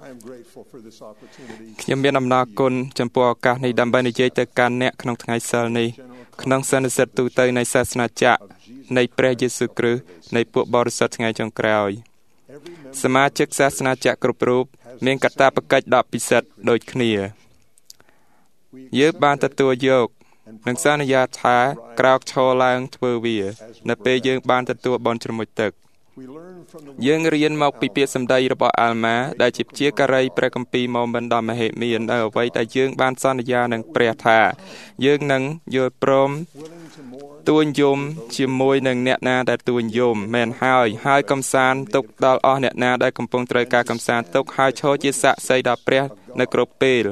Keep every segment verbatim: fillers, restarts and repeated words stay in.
ខ្ញុំមានអំណរគុណចំពោះឱកាសនេះដើម្បីនិយាយទៅកាន់អ្នកក្នុងថ្ងៃសិលនេះក្នុងសន្និសីទទូទៅនៃសាសនាចក្រនៃព្រះយេស៊ូវគ្រីស្ទនៃពួកបរិសុទ្ធថ្ងៃចុងក្រោយសមាជិកសាសនាចក្រគ្រប់រូបមានកាតព្វកិច្ចដ៏ពិសិដ្ឋដូចគ្នាយើងបានទទួលយកនិងសន្យាថាក្រោកឈរឡើងធ្វើវានៅពេលយើងបានទទួលបន់ជ្រមុជទឹកយើងរៀនមកពីពាក្យសម្ដីរបស់អាល់ម៉ាដែលជាជាការីព្រះគម្ពីរម៉ូមិនដ៏មហិមាននៅអ្វីដែលយើងបានសន្យានឹងព្រះថាយើងនឹងយល់ព្រមទួញយំជាមួយនឹងអ្នកណាដែលទួញយំមែនហើយហើយកំសាន្តទុកដល់អស់អ្នកណាដែលកំពុងត្រូវការកំសាន្តទុកហើយឈរជាសាក្សីដល់ព្រះនៅគ្រប់ពេល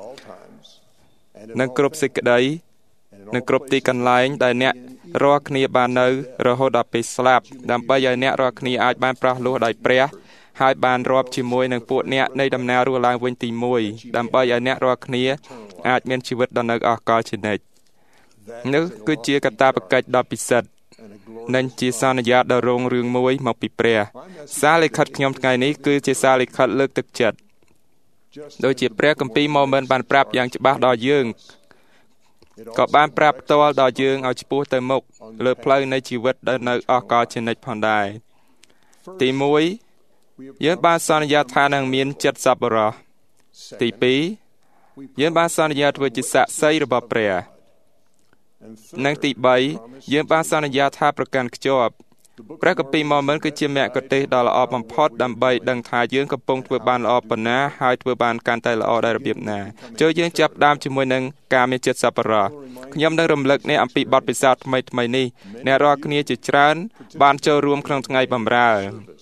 និងគ្រប់សេចក្តីនិងគ្រប់ទីកន្លែងដែលអ្នករាល់គ្នាបាននៅរហូតដល់ពេលស្លាប់ដើម្បីឲ្យអ្នករាល់គ្នាអាចបានប្រោះលោះដោយព្រះហើយបានរាប់ជាមួយនឹងពួកអ្នកនៃដំណើររស់ឡើងវិញទីមួយដើម្បីឲ្យអ្នករាល់គ្នាអាចមានជីវិតដ៏នៅអស់កលជានិច្ចនេះគឺជាកាតព្វកិច្ចដ៏ពិសិដ្ឋនិងជាសន្យាដ៏រុងរឿងមួយមកពីព្រះសារលិខិតខ្ញុំថ្ងៃនេះគឺជាសារលិខិតលើកទឹកចិត្តដោយជាព្រះគម្ពីរម៉ូមិនបានប្រាប់យ៉ាងច្បាស់ដល់យើងក៏បានប្រាប់ផ្ទាល់ដល់យើងឲ្យឆ្ពោះទៅមុខលើផ្លូវនៃជីវិតដែលនៅអស់កលជានិច្ចផងដែរទីមួយយើងបានសន្យាថានឹងមានចិត្តសប្បុរសទីពីរយើងបានសន្យាធ្វើជាសាក្សីរបស់ព្រះនិងទីបីយើងបានសន្យាថាប្រកាន់ខ្ជាប់ព្រះគម្ពីរម៉ូមិនគឺជាមគ្គុទ្ទេសក៍ដ៏ល្អបំផុតដើម្បីដឹងថាយើងកំពុងធ្វើបានល្អប៉ុណ្ណាហើយធ្វើបានកាន់តែល្អដោយរបៀបណាចូលយើងចាប់ផ្ដើមជាមួយនឹងការមានចិត្តសប្បុរសខ្ញុំនឹងរំលឹកអ្នកអំពីបទពិសោធន៍ថ្មីថ្មីនេះអ្នករាល់គ្នាជាច្រើនបានចូលរួមក្នុងថ្ងៃបម្រើ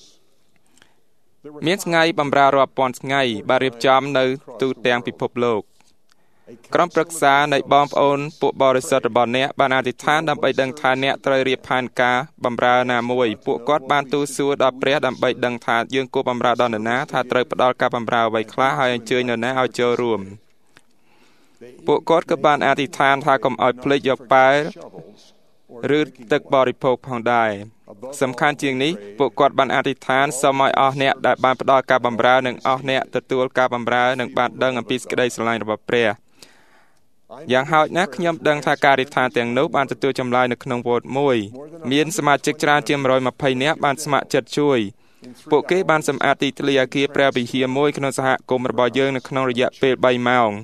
មានថ្ងៃបម្រើរាប់ពាន់ថ្ងៃបានរៀបចំនៅទូទាំងពិភពលោកក្រុមប្រឹក្សានៃបងប្អូនពួកបរិសុទ្ធរបស់អ្នកបានអធិដ្ឋានដើម្បីដឹងថាអ្នកត្រូវរៀបផែនការបម្រើណាមួយពួកគាត់បានទូលសួរដល់ព្រះដើម្បីដឹងថាយើងគួរបម្រើដល់នរណាថាត្រូវផ្ដល់ការបម្រើអ្វីខ្លះហើយអញ្ជើញនរណាឲ្យចូលរួមពួកគាត់ក៏បានអធិដ្ឋានថាកុំឲ្យភ្លេចយកប៉ែលឬទឹកបរិភោគផងដែរសំខាន់ជាងនេះពួកគាត់បានអធិដ្ឋានសូមឲ្យអស់អ្នកដែលបានផ្ដល់ការបម្រើនិងអស់អ្នកទទួលការបម្រើនិងបានដឹងអំពីសេចក្តីស្រឡាញ់របស់ព្រះយ៉ាងហោចណាស់ខ្ញុំដឹងថាការិដ្ឋានទាំងនោះបានទទួលចម្លើយនៅក្នុងវត្តមួយមានសមាជិកច្រើនជាងមួយរយម្ភៃនាក់បានស្ម័គ្រចិត្តជួយពួកគេបានសម្អាតទីធ្លាអគារព្រះវិហារមួយក្នុងសហគមន៍របស់យើងនៅក្នុងរយៈពេលបីម៉ោង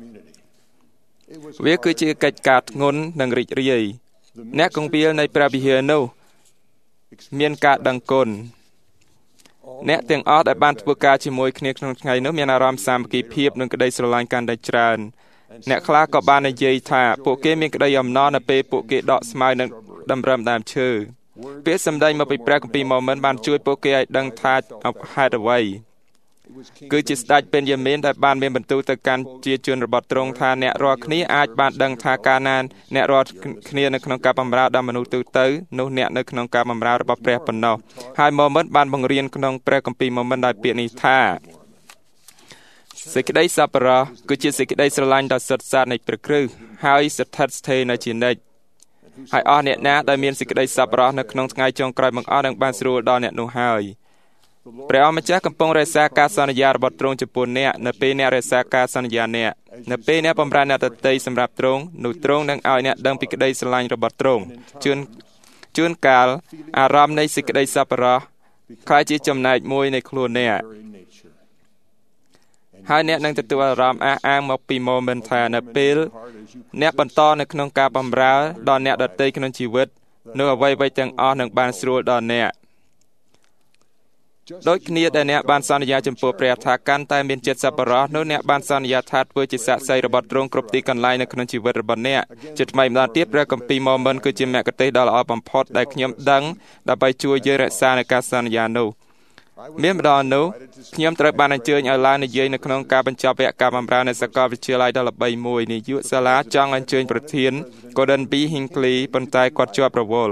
វាគឺជាកិច្ចការធ្ងន់និងរីករាយអ្នកគង្វាលនៃព្រះវិហារនោះមានការដឹងគុណអ្នកទាំងអស់ដែលបានធ្វើការជាមួយគ្នាក្នុងថ្ងៃនោះមានអារម្មណ៍សាមគ្គីភាពនិងក្តីស្រឡាញ់កាន់តែច្រើនអ្នកខ្លះក៏បាននិយាយថាពួកគេមានក្តីអំណរនៅពេលពួកគេដកស្មៅនិងតម្រឹមដើមឈើពាក្យសម្ដីមកពីព្រះគម្ពីរម៉ូមិនបានជួយពួកគេឲ្យដឹងថាហេតុអ្វីគឺជាស្ដេចបេនយ៉ាមីនដែលបានមានបន្ទូលទៅកាន់ជាជនរបស់ទ្រង់ថាអ្នករាល់គ្នាអាចបានដឹងថាកាលណាអ្នករាល់គ្នានៅក្នុងការបម្រើដល់មនុស្សទូទៅនោះអ្នកនៅក្នុងការបម្រើរបស់ព្រះប៉ុណ្ណោះហើយម៉ូមិនបានបង្រៀនក្នុងព្រះគម្ពីរម៉ូមិនដោយពាក្យនេះថាសេចក្តីសប្បុរសគឺជាសេចក្តីស្រឡាញ់ដ៏សុទ្ធសាធនៃព្រះគ្រីស្ទហើយស្ថិតស្ថេរនៅជានិច្ចហើយអស់អ្នកណាដែលមានសេចក្តីសប្បុរសនៅក្នុងថ្ងៃចុងក្រោយបង្អស់នឹងបានស្រួលដល់អ្នកនោះហើយព្រះអម្ចាស់កំពុងរក្សាការសន្យារបស់ទ្រង់ចំពោះអ្នកនៅពេលអ្នករក្សាការសន្យាអ្នកនៅពេលអ្នកបម្រើអ្នកដទៃសម្រាប់ទ្រង់នោះទ្រង់នឹងឲ្យអ្នកដឹងពីក្តីស្រឡាញ់របស់ទ្រង់ជួនជួនកាលអារម្មណ៍នៃសេចក្តីសប្បុរសក្លាយជាចំណែកមួយនៃខ្លួនអ្នកហើយអ្នកនឹងទទួលអារម្មណ៍អះអាងមកពីម៉ូមិនថានៅពេលអ្នកបន្តនៅក្នុងការបម្រើដល់អ្នកដទៃក្នុងជីវិតនៅអ្វីៗទាំងអស់នឹងបានស្រួលដល់អ្នកដូចគ្នាដែលអ្នកបានសន្យាចំពោះព្រះថាកាន់តែមានចិត្តសប្បុរសនោះអ្នកបានសន្យាថាធ្វើជាសាក្សីរបស់ទ្រង់គ្រប់ទីកន្លែងនៅក្នុងជីវិតរបស់អ្នកជាថ្មីម្ដងទៀតព្រះគម្ពីរម៉ូមិនគឺជាមគ្គុទ្ទេសក៍ដ៏ល្អបំផុតដែលខ្ញុំដឹងដើម្បីជួយយើងរក្សានូវការសន្យានោះមានម្ដងនោះខ្ញុំត្រូវបានអញ្ជើញឲ្យឡើងនិយាយនៅក្នុងការបញ្ចប់វគ្គការបម្រើនៅសាកលវិទ្យាល័យដ៏ល្បីមួយនាយកសាលាចង់អញ្ជើញប្រធាន Gordon B Hinckley ប៉ុន្តែគាត់ជាប់រវល់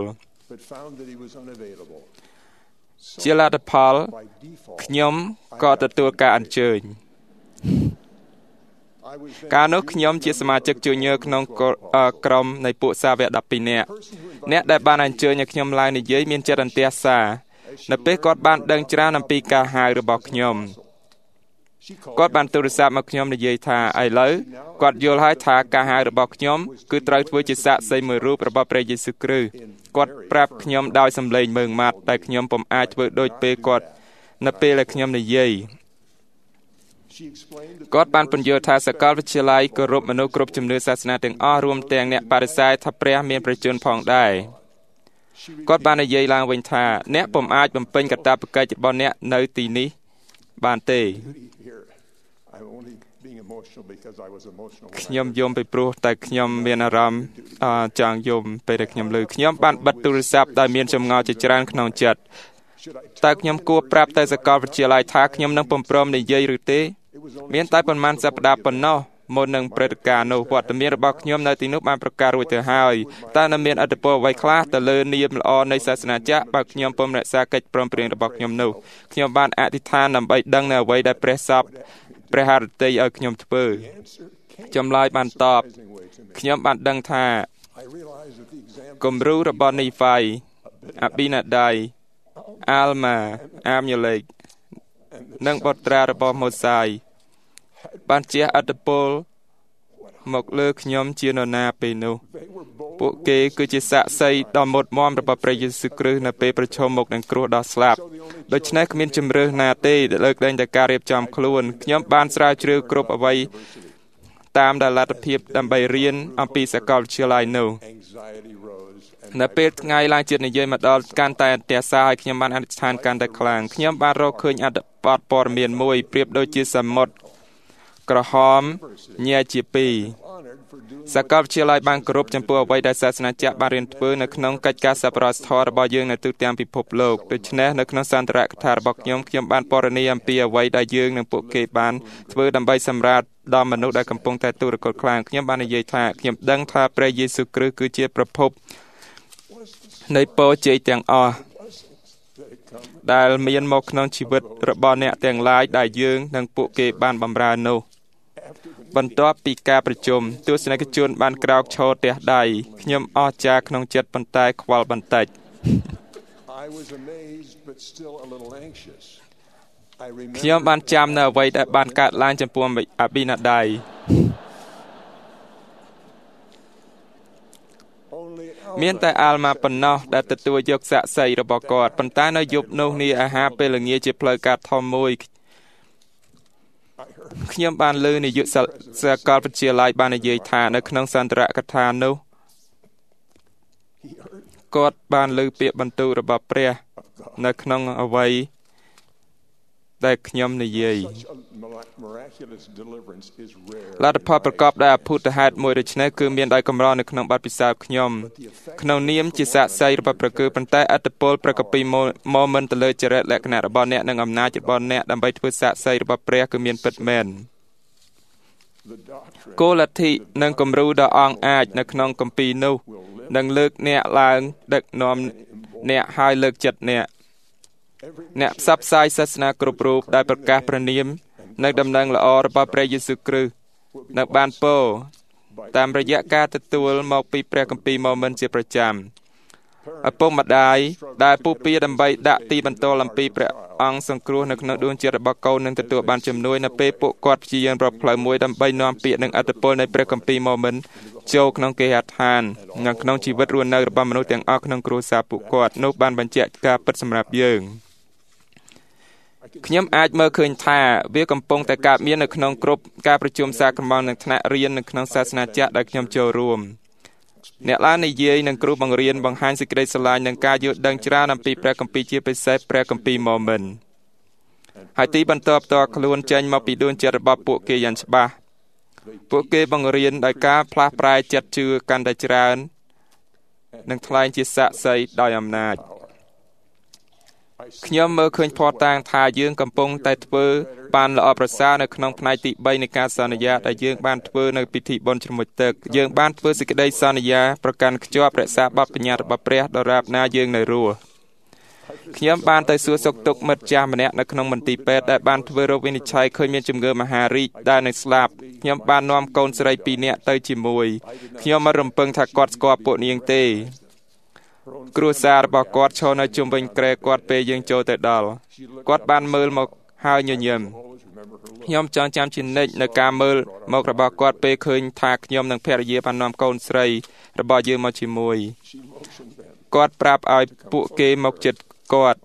ជាលទ្ធផលខ្ញុំក៏ទទួលការអញ្ជើញកាលនោះខ្ញុំជាសមាជិកជួញញើក្នុងក្រុមនៃពួកសាវកដប់ពីរនាក់អ្នកដែលបានអញ្ជើញឲ្យខ្ញុំឡើងនិយាយមានចិត្តអន្ទះសារនៅពេលគាត់បានដឹងច្រើនអំពីការហៅរបស់ខ្ញុំគាត់បានទូរស័ព្ទមកខ្ញុំនិយាយថាឥឡូវគាត់យល់ហើយថាការហៅរបស់ខ្ញុំគឺត្រូវធ្វើជាសាក្សីមួយរូបរបស់ព្រះយេស៊ូវគ្រីស្ទគាត់ប្រាប់ខ្ញុំដោយសំឡេងម៉ឺងម៉ាត់តែខ្ញុំពុំអាចធ្វើដូចពេលគាត់នៅពេលដែលខ្ញុំនិយាយគាត់បានពន្យល់ថាសាកលវិទ្យាល័យគោរពមនុស្សគ្រប់ជំនឿសាសនាទាំងអស់រួមទាំងអ្នកបដិសេធថាព្រះមានប្រជញ្ញផងដែរគាត់បាននិយាយឡើងវិញថាអ្នកពុំអាចបំពេញកាតព្វកិច្ចរបស់អ្នកនៅទីនេះបានទេខ្ញុំយំពីព្រោះតែខ្ញុំមានអារម្មណ៍ចង់យំពេលដែលខ្ញុំឮខ្ញុំបានបិទទូរស័ព្ទដោយមានចម្ងល់ជាច្រើនក្នុងចិត្តតើខ្ញុំគួរប្រាប់ទៅសាកលវិទ្យាល័យថាខ្ញុំនឹងពុំព្រមនិយាយឬទេមានតែប៉ុន្មានសប្តាហ៍ប៉ុណ្ណោះមុននឹងព្រឹត្តិការណ៍នោះវត្តមានរបស់ខ្ញុំនៅទីនោះបានប្រកាសរួចទៅហើយតើនៅមានអត្ថប្រយោជន៍អ្វីខ្លះទៅលើនាមល្អនៃសាសនាចាស់បើខ្ញុំពុំរក្សាកិច្ចព្រមព្រៀងរបស់ខ្ញុំនោះខ្ញុំបានអធិដ្ឋានដើម្បីដឹងនៅអ្វីដែលព្រះសពព្រះハរតីឲ្យខ្ញុំធ្វើចម្លើយបានតបខ្ញុំបានដឹងថាគំរូរបស់នីហ្វៃអាប៊ីណាដៃអាល់ម៉ាអាមយូលេកនិងបុត្រារបស់ម៉ូសាយបានជះឥទ្ធិពលមកលើខ្ញុំជានរណាពេលនោះពួកគេគឺជាសាក្សីដ៏មុតមាំរបស់ព្រះយេស៊ូវគ្រីស្ទនៅពេលប្រឈមមុខនឹងគ្រោះដ៏ស្លាប់ដូច្នេះគ្មានជំរឿសណាទេដែលលើកលែងតែការរៀបចំខ្លួនខ្ញុំបានស្រាវជ្រាវគ្រប់អ្វីតាមដែលលទ្ធភាពដើម្បីរៀនអំពីសាកលវិទ្យាល័យនោះនៅពេលថ្ងៃឡើងជាតិនិយាយមកដល់កាន់តែអន្ទះសារឲ្យខ្ញុំបានអធិដ្ឋានកាន់តែខ្លាំងខ្ញុំបានរកឃើញអត្ថបទព័ត៌មានមួយប្រៀបដូចជាសមុទ្រក្រហមញែកជាពីរសាកលវិទ្យាល័យបានគោរពចំពោះអ្វីដែលសាសនាចាស់បានរៀនធ្វើនៅក្នុងកិច្ចការសប្បុរសធម៌របស់យើងនៅទូទាំងពិភពលោកដូច្នេះនៅក្នុងសន្ទរកថារបស់ខ្ញុំខ្ញុំបានពណ៌នាអំពីអ្វីដែលយើងនិងពួកគេបានធ្វើដើម្បីសម្រាប់ដល់មនុស្សដែលកំពុងតែទូរគតខ្លាំងខ្ញុំបាននិយាយថាខ្ញុំដឹងថាព្រះយេស៊ូវគ្រីស្ទគឺជាប្រភពនៃពរជ័យទាំងអស់ដែលមានមកក្នុងជីវិតរបស់អ្នកទាំងឡាយដែលយើងនិងពួកគេបានបម្រើនោះបន្ទាប់ពីការប្រជុំទស្សនិកជនបានក្រោកឈរទះដៃខ្ញុំអស្ចារ្យក្នុងចិត្តប៉ុន្តែខ្វល់បន្តិចខ្ញុំបានចាំនៅអ្វីដែលបានកើតឡើងចំពោះអាប៊ីណាដៃមានតែអាល់ម៉ាប៉ុណ្ណោះដែលទទួលយកសាក្សីរបស់គាត់ប៉ុន្តែនៅយប់នោះនាអាហារពេលល្ងាចជាផ្លូវការធំមួយខ្ញុំបានលើនាយកសាកលវិទ្យាល័យបាននិយាយថានៅក្នុងសន្ទរកថានោះគាត់បានលើពាក្យបន្ទូលរបស់ព្រះនៅក្នុងអ្វីដែលខ្ញុំនិយាយលទ្ធផលប្រកបដោយអភូតហេតុមួយដូច្នេះគឺមានដោយកម្រនៅក្នុងបទពិសោធន៍ខ្ញុំក្នុងនាមជាសាក្សីរបស់ព្រះគឺប៉ុន្តែអត្តពលប្រកបពីមកមិនទៅលើចរិតលក្ខណៈរបស់អ្នកនិងអំណាចរបស់អ្នកដើម្បីធ្វើសាក្សីរបស់ព្រះគឺមានពិតមែនគោលលទ្ធិនិងគំរូដ៏អង់អាចនៅក្នុងគម្ពីរនោះនឹងលើកអ្នកឡើងដឹកនាំអ្នកឲ្យលើកចិត្តអ្នកអ្នកផ្សព្វផ្សាយសាសនាគ្រប់រូបដែលប្រកាសព្រះនាមនិងដំណឹងល្អរបស់ព្រះយេស៊ូវគ្រីស្ទនៅបានពោលតាមរយៈការទទួលមកពីព្រះគម្ពីរមកមិនជាប្រចាំឪពុកម្ដាយដែលពុះពៀដើម្បីដាក់ទីបន្ទាល់អំពីព្រះអង្គសង្គ្រោះនៅក្នុងដួងចិត្តរបស់កូននឹងទទួលបានជំនួយនៅពេលពួកគាត់ព្យាយាមរកផ្លូវមួយដើម្បីនាំពាក្យនិងអត្ថពលនៃព្រះគម្ពីរមកមិនចូលក្នុងគេហដ្ឋាននិងក្នុងជីវិតរស់នៅរបស់មនុស្សទាំងអស់ក្នុងគ្រួសារពួកគាត់នោះបានបញ្ជាក់ការពិតសម្រាប់យើងខ្ញុំអាចមើលឃើញថាវាកំពុងតែកើតមាននៅក្នុងគ្រប់ការប្រជុំសាកល្បងនិងថ្នាក់រៀននៅក្នុងសាសនាចាស់ដែលខ្ញុំចូលរួមអ្នកឡើងនិយាយនិងគ្រូបង្រៀនបង្ហាញសេចក្តីស្រឡាញ់និងការយល់ដឹងច្រើនអំពីព្រះគម្ពីរជាពិសេសព្រះគម្ពីរម៉ូមិនហើយទីបន្ទាប់តខ្លួនចេញមកពីដួងចិត្តរបស់ពួកគេយ៉ាងច្បាស់ពួកគេបង្រៀនដោយការផ្លាស់ប្រែចិត្តជឿកាន់តែច្រើននិងថ្លែងជាសាក្សីដោយអំណាចខ្ញុំមើលឃើញផតតាងថាយើងកំពុងតែធ្វើបានល្អប្រសើរនៅក្នុងផ្នែកទីបីនៃការសន្យាដែលយើងបានធ្វើនៅពិធីបុណ្យជ្រមុជទឹកយើងបានធ្វើសេចក្តីសន្យាប្រកាន់ខ្ជាប់រក្សាបទបញ្ញត្តិរបស់ព្រះដរាបណាយើងនៅរស់ខ្ញុំបានទៅសួរសុខទុក្ខមិត្តចាស់ម្នាក់នៅក្នុងមន្ទីរពេទ្យដែលបានធ្វើរោគវិនិច្ឆ័យឃើញមានជំងឺមហារីកដែលនឹងស្លាប់ខ្ញុំបាននាំកូនស្រីពីរនាក់ទៅជាមួយខ្ញុំមិនរំពឹងថាគាត់ស្គាល់ពួកនាងទេគ្រួសាររបស់គាត់ឈរនៅជុំវិញគ្រែគាត់ពេលយើងចូលទៅដល់គាត់បានមើលមកហហើយញញឹមខ្ញុំចង់ចាំជានិច្ចនៅការមើលមករបស់គាត់ពេលឃើញថាខ្ញុំនិងភរិយាបាននាំកូនស្រីរបស់យើងមកជាមួយគាត់ប្រាប់ឲ្យពួកគេមកជិតគាត់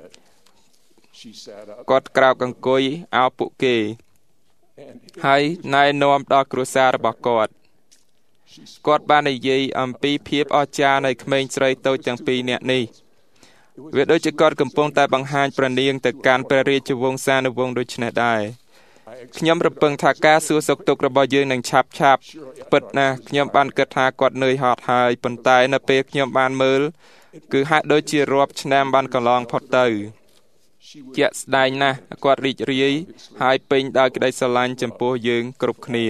គាត់ក្រោកអង្គុយឲ្យពួកគេហើយណែនាំដល់គ្រួសាររបស់គាត់គាត់បាននិយាយអំពីភាពអស្ចារ្យនៃក្មេងស្រីតូចទាំងពីរនាក់នេះវាដូចជាគាត់កំពុងតែបង្ហាញព្រះនាងទៅកាន់ព្រះរាជវង្សានុវង្សដូច្នេះដែរខ្ញុំរំពឹងថាការសួរសុខទុក្ខរបស់យើងនឹងឆាប់ឆាប់ពិតណាស់ខ្ញុំបានគិតថាគាត់នឿយហត់ហើយប៉ុន្តែនៅពេលខ្ញុំបានមើលគឺហាក់ដូចជារាប់ឆ្នាំបានកន្លងផុតទៅជាក់ស្ដែងណាស់គាត់រីករាយហើយពេញដោយក្តីស្រឡាញ់ចំពោះយើងគ្រប់គ្នា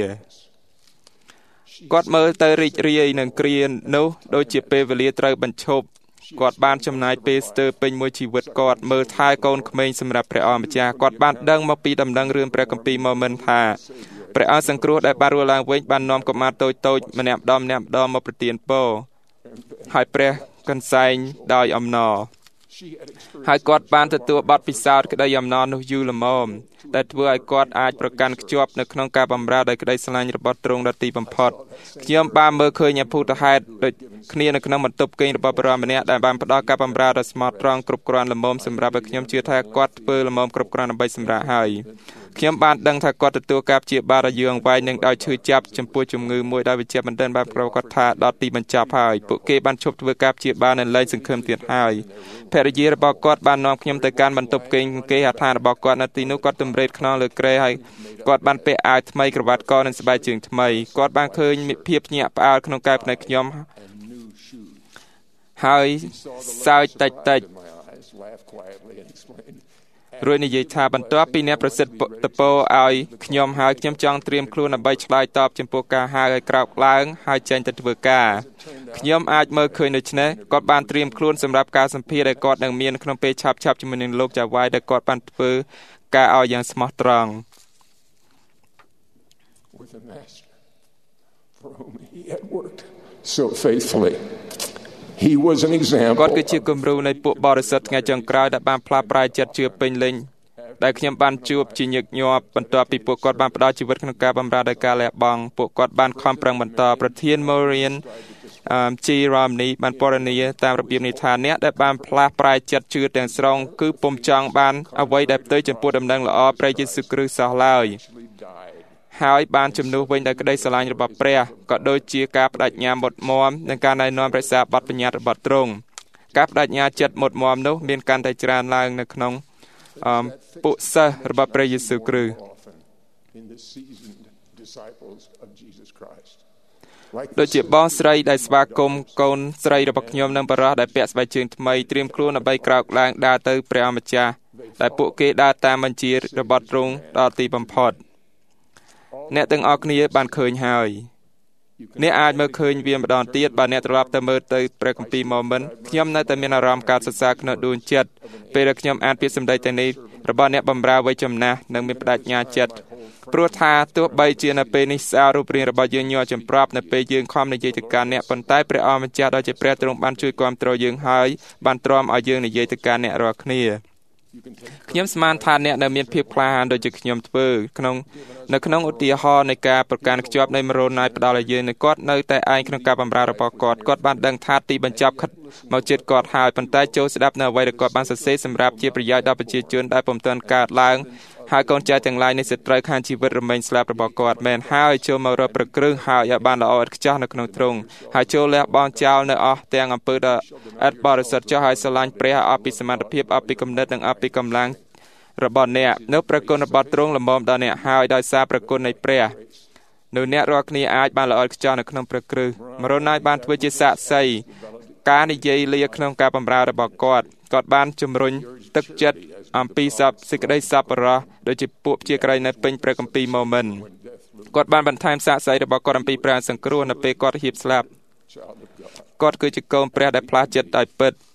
គាត់មើលទៅរីករាយនឹងគ្រានោះដូចជាពេលវេលាត្រូវបញ្ឈប់គាត់បានចំណាយពេលស្ទើរពេញមួយជីវិតគាត់មើលថែកូនក្មេងសម្រាប់ព្រះអម្ចាស់គាត់បានដឹងមកពីដំណឹងរឿងព្រះគម្ពីរម៉ូមិនថាព្រះអង្គសង្គ្រោះដែលបានរស់ឡើងវិញបាននាំកុមារតូចតូចម្នាក់ម្ដងម្នាក់ម្ដងមកប្រទានពរហើយព្រះកន្សែងដោយអំណរហើយគាត់បានទទួលបទពិសោធន៍ក្តីអំណរនោះយូរល្មមដែលធ្វើឲ្យគាត់អាចប្រកាន់ខ្ជាប់នៅក្នុងការបម្រើដោយក្តីស្រឡាញ់របស់ទ្រង់ដល់ទីបំផុតខ្ញុំបានមើលឃើញអភូតហេតុដូចគ្នានៅក្នុងបន្ទប់គេងរបស់ព្រះម្នាក់ដែលបានផ្ដល់ការបម្រើដ៏ស្មោះត្រង់គ្រប់គ្រាន់ល្មមសម្រាប់ឲ្យខ្ញុំជឿថាគាត់ធ្វើល្មមគ្រប់គ្រាន់ដើម្បីសម្រាប់ហើយខ្ញុំបានដឹងថាគាត់ទទួលការព្យាបាលដ៏យូរអង្វែងនិងដោយឈឺចាប់ចំពោះជំងឺមួយដោយវិជ្ជាបណ្ឌិតបានប្រកាសថាដល់ទីបញ្ចប់ហើយពួកគេបានឈប់ធ្វើការព្យាបាលនៅលែងសង្ឃឹមទៀតហើយភរិយារបស់គាត់បាននាំខ្ញុំទៅកាន់បន្ទប់គេងគេហដ្ឋានរបស់គាត់នៅទីនោះគាត់ទម្រេតខ្នងលើគ្រែហើយគាត់បានពាក់អាវថ្មីក្រវ៉ាត់កនិងស្បែកជើងថ្មីគាត់បានឃើញភាពភ្ញាក់ផ្អើលក្នុងកាយភ្នែកខ្ញុំហើយសើចតិចតិចរួចនិយាយថាបន្ទាប់ពីអ្នកប្រសិទ្ធតពោឲ្យខ្ញុំហើយខ្ញុំចង់ត្រៀមខ្លួនដើម្បីឆ្លើយតបចំពោះការហៅឲ្យក្រោកឡើងហើយចេញទៅធ្វើការខ្ញុំអាចមើលឃើញដូច្នេះគាត់បានត្រៀមខ្លួនសម្រាប់ការសម្ភាសន៍ដែលគាត់នឹងមានក្នុងពេលឆាប់ឆាប់ជាមួយនឹងលោកចាវាយដែលគាត់បានធ្វើការឲ្យយ៉ាងស្មោះត្រង់ so faithfully he was an example គាត់គឺជាគំរូនៃពួកបរិសុទ្ធថ្ងៃចុងក្រោយដែលបានផ្លាស់ប្រែចិត្តជឿពេញលេញដែលខ្ញុំបានជួបជាញឹកញាប់បន្ទាប់ពីពួកគាត់បានផ្ដល់ជីវិតក្នុងការបម្រើដោយការលះបង់ពួកគាត់បានខំប្រឹងបន្តប្រធាន Maureen G. Romney បានពណ៌នាតាមរបៀបនេះថាអ្នកដែលបានផ្លាស់ប្រែចិត្តជឿទាំងស្រុងគឺពុំចង់បានអ្វីដែលផ្ទុយចំពោះដំណឹងល្អព្រះយេស៊ូវគ្រីស្ទសោះឡើយហើយបានជំនួសវិញដោយក្តីស្រឡាញ់របស់ព្រះក៏ដូចជាការបដិញ្ញាមុតមមនិងការណែនាំរក្សាបទបញ្ញត្តិរបស់ទ្រង់ការបដិញ្ញាចិត្តមុតមមនោះមានកាន់តែច្រើនឡើងនៅក្នុងពួកសិស្សរបស់ព្រះយេស៊ូវគ្រីស្ទដូចជាបងស្រីដែលស្វាគមន៍កូនស្រីរបស់ខ្ញុំនិងបរិសុទ្ធដែលពាក់ស្បែកជើងថ្មីត្រៀមខ្លួនដើម្បីក្រោកឡើងដើរទៅព្រះអម្ចាស់ដែលពួកគេដើរតាមបញ្ជារបស់ទ្រង់ដល់ទីបំផុតអ្នកទាំងអស់គ្នាបានឃើញហើយអ្នកអាចមើលឃើញវាម្ដងទៀតបើអ្នកត្រឡប់ទៅមើលទៅព្រះគម្ពីរម៉ូមិនខ្ញុំនៅតែមានអារម្មណ៍កើតសរសើរក្នុងដួងចិត្តពេលដែលខ្ញុំអានពាក្យសម្ដីទាំងនេះរបស់អ្នកបម្រើវ័យចំណាស់និងមានបដិញ្ញាចិត្តព្រោះថាទោះបីជានៅពេលនេះសាររូបរាងរបស់យើងញ័រចម្ប្រាប់នៅពេលយើងខំនិយាយទៅកាន់អ្នកប៉ុន្តែព្រះអម្ចាស់ដ៏ជាព្រះទ្រង់បានជួយគាំទ្រយើងហើយបានទ្រាំឲ្យយើងនិយាយទៅកាន់អ្នករាល់គ្នាខ្ញុំស្មានថាអ្នកនៅមានភាពក្លាហានដូចជាខ្ញុំធ្វើក្នុងនៅក្នុងឧទាហរណ៍នៃការប្រកាន់ខ្ជាប់នៃមរណ័យផ្ដាល់ឲ្យយើងនៅគាត់នៅតែឯងក្នុងការបម្រើរបស់គាត់គាត់បានដឹងថាទីបញ្ចប់ខិតមកជិតគាត់ហើយប៉ុន្តែចូលស្ដាប់នៅអ្វីដែលគាត់បានសរសេរសម្រាប់ជាប្រយោជន៍ដល់ប្រជាជនដែលពុំទាន់កើតឡើងហើយកូនចៅទាំងឡាយនៃសត្រូវខាងជីវិតរមែងស្លាប់របស់គាត់មែនហើយចូលមករកប្រគ្រឹះហើយឲ្យបានល្អឥតខ្ចោះនៅក្នុងទ្រង់ហើយចូលលះបង់ចោលនៅអស់ទាំងអំពើដ៏ឥតបរិសុទ្ធចោះឲ្យស្រឡាញ់ព្រះអស់ពីសមត្ថភាពអស់ពីគំនិតនិងអស់ពីកម្លាំងរបស់អ្នកនៅព្រះគុណរបស់ទ្រង់ល្មមដល់អ្នកហើយដោយសារព្រះគុណនៃព្រះនៅអ្នករាល់គ្នាអាចបានល្អឥតខ្ចោះនៅក្នុងព្រះគ្រឹះមរណ័យបានធ្វើជាសាក្សីការនិយាយលាក្នុងការបម្រើរបស់គាត់គាត់បានជំរុញទឹកចិត្តអំពីសពសេចក្តីសប្បុរសដូចជាពួកជាក្រៃនៅពេញព្រះគម្ពីរម៉ូមិនគាត់បានបន្ថែមសាក្សីរបស់គាត់អំពីព្រះសង្គ្រោះនៅពេលគាត់ហៀបស្លាប់គាត់គឺជាកូនព្រះដែលផ្លាស់ចិត្តដោយពិត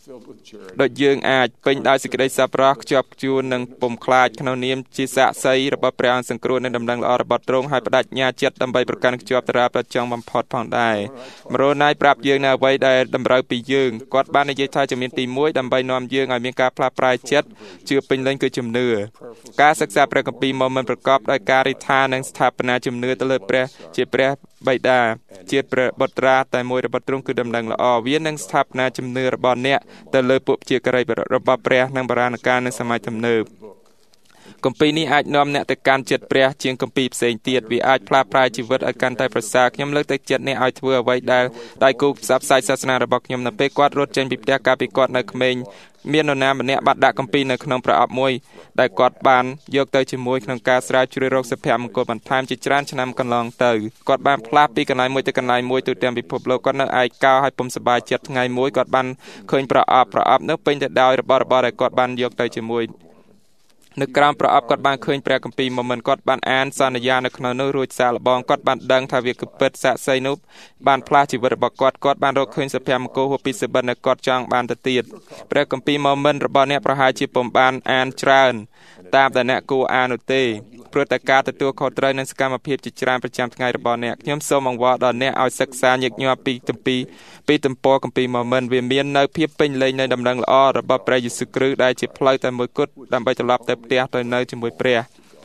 ដោយយើងអាចពេញដោយសេចក្តីសប្បុរសខ្ជាប់ខ្ជួននិងពុំខ្លាចក្នុងនាមជាសាក្សីរបស់ព្រះអង្គសង្គ្រោះនៃដំណឹងល្អរបស់ទ្រង់ហើយបដិញ្ញាចិត្តដើម្បីប្រកាន់ខ្ជាប់តារាប្រចង់បំផុតផងដែរមរណ័យប្រាប់យើងនៅអ្វីដែលតម្រូវពីយើងគាត់បាននិយាយថាជំនាញទីមួយដើម្បីនាំយើងឲ្យមានការផ្លាស់ប្រែចិត្តជឿពេញលេញគឺជំនឿការសិក្សាព្រះគម្ពីរមកមិនប្រកបដោយការរិះថានិងស្ថាបនាជំនឿទៅលើព្រះជាព្រះបិតាជាព្រះបុត្រាតែមួយរបស់ទ្រង់គឺដំណឹងល្អវានឹងស្ថាបនាជំនឿរបស់អ្នកទៅលើពួកជាការីរបស់ព្រះនិងបរាណការនៅសម័យទំនើបគម្ពីរនេះអាចនាំអ្នកទៅកាន់ចិត្តព្រះជាងគម្ពីរផ្សេងទៀតវាអាចផ្លាស់ប្រែជីវិតឲ្យកាន់តែប្រសើរខ្ញុំលើកទឹកចិត្តអ្នកឲ្យធ្វើអ្វីដែលដៃគូផ្សព្វផ្សាយសាសនារបស់ខ្ញុំនៅពេលគាត់រត់ចេញពីផ្ទះកាលពីគាត់នៅក្មេងមាននរណាម្នាក់បានដាក់គម្ពីរនៅក្នុងប្រអប់មួយដែលគាត់បានយកទៅជាមួយក្នុងការស្រាវជ្រាវរកសុភមង្គលបន្ថែមជាច្រើនឆ្នាំកន្លងទៅគាត់បានផ្លាស់ពីកន្លែងមួយទៅកន្លែងមួយទូទាំងពិភពលោកគាត់នៅឯកោហើយពុំសប្បាយចិត្តថ្ងៃមួយគាត់បានឃើញប្រអប់ប្រអប់នោះពេញទៅដោយរបស់របរដែលគាត់បានយកទៅជាមួយនៅក្រោមប្រអប់គាត់បានឃើញព្រះគម្ពីរមកមិនគាត់បានអានសន្យានៅក្នុងនោះរួចសាកល្បងគាត់បានដឹងថាវាគឺពិតសាក្សីនោះបានផ្លាស់ជីវិតរបស់គាត់គាត់បានរកឃើញសុភមង្គលហួសពីសិបិតដែលគាត់ចង់បានទៅទៀតព្រះគម្ពីរមកមិនរបស់អ្នកប្រហែលជាពុំបានអានច្រើនតាមដែលអ្នកគួរអាននោះទេព្រោះតែការទទួលខុសត្រូវនិងសកម្មភាពជាច្រើនប្រចាំថ្ងៃរបស់អ្នកខ្ញុំសូមអង្វរដល់អ្នកឲ្យសិក្សាញឹកញាប់ពីគម្ពីរពីទំព័រគម្ពីរមកមិនវាមាននៅភាពពេញលេញនៃដំណឹងល្អរបស់ព្រះយេស៊ូវគ្រីស្ទដែលជាផ្លូវតែមួយគត់ដើម្បីត្រឡប់ទៅផ្ទះទៅនៅជាមួយព្រះ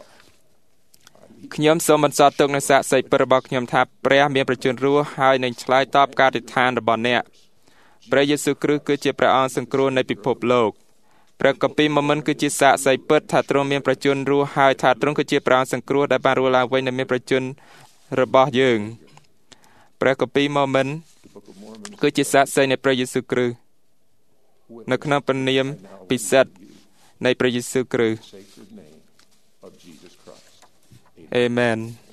ខ្ញុំសូមបន្សល់ទុកនូវសាក្សីពិតរបស់ខ្ញុំថាព្រះមានប្រជញ្ញរស់ហើយនឹងឆ្លើយតបការអធិដ្ឋានរបស់អ្នកព្រះយេស៊ូវគ្រីស្ទគឺជាព្រះអង្គសង្គ្រោះនៃពិភពលោកព្រះគម្ពីរមកមិនគឺជាសាក្សីពិតថាទ្រង់មានប្រជញ្ញរស់ហើយថាទ្រង់គឺជាព្រះអង្គសង្គ្រោះដែលបានរស់ឡើងវិញនិងមានប្រជញ្ញរបស់យើងព្រះគម្ពីរមកមិនគឺជាសាក្សីនៃព្រះយេស៊ូវគ្រីស្ទនៅក្នុងព្រះនាមពិសិដ្ឋនៃព្រះយេស៊ូវគ្រីស្ទអាមែន